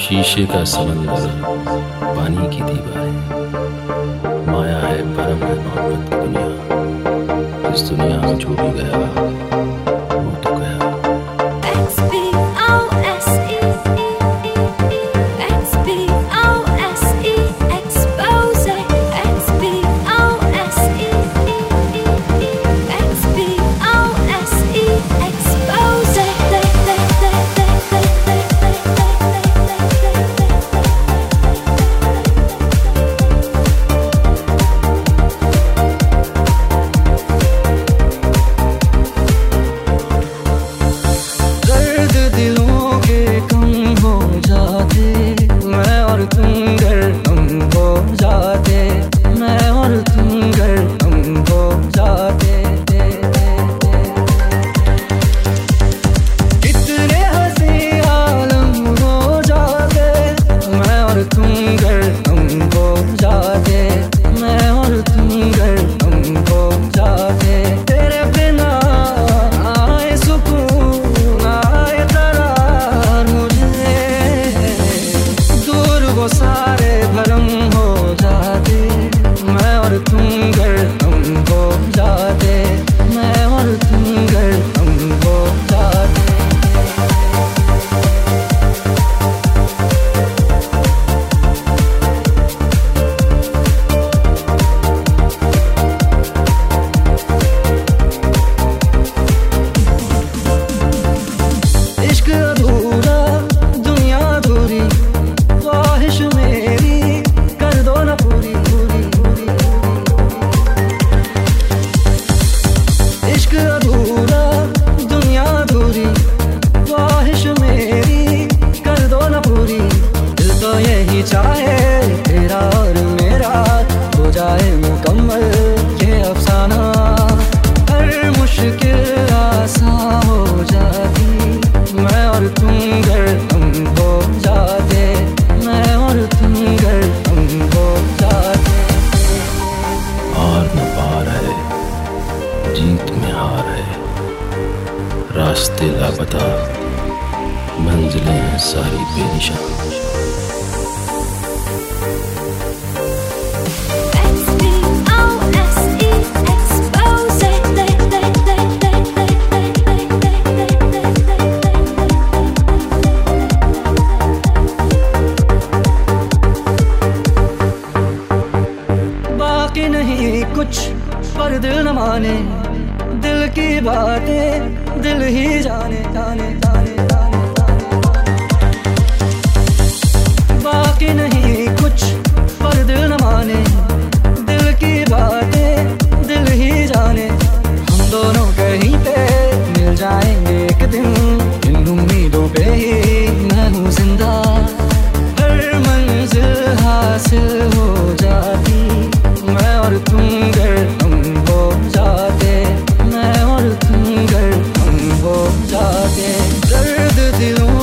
शीशे का समंदर, पानी की दीवारें, माया है भरम है मोहब्बत की दुनिया। इस दुनिया में जो भी गया वो तो गया। सारे भरम हो जाते, मैं और तुम गर हम हो जाते, मैं और तुम गर हम हो जाते। इश्क अधूरा दुनिया अधूरी, ख्वाहिश मेरी कर दो ना पूरी पूरी पूरी। इश्क अधूरा दुनिया अधूरी, ख्वाहिश मेरी कर दो ना पूरी। दिल तो यही चाहे तेरा और मेरा हो जाए मुकम्मल ये अफसाना। हर मुश्किल आसान हो जाती, मैं और तुम गर हम हो जाते, मैं और तुम गर हम हो जाते। हार न पार है, जीत में हार है, रास्ते लापता, मंजिलें हैं सारी बेनिशान। बाकी नहीं कुछ पर दिल न माने, दिल की बातें दिल ही जाने जाने जाने जाने जाने। बाकी नहीं कुछ पर दिल न माने, दिल की बातें दिल ही जाने। हम दोनों कहीं पे मिल जाएंगे एक दिन, इन उम्मीदों पे ही मैं हूँ जिंदा। हर मंजिल हासिल हो जाती, मैं और तुम गर हम हो जाते, मैं और तुम गर हम हो जाते। दर्द दिलों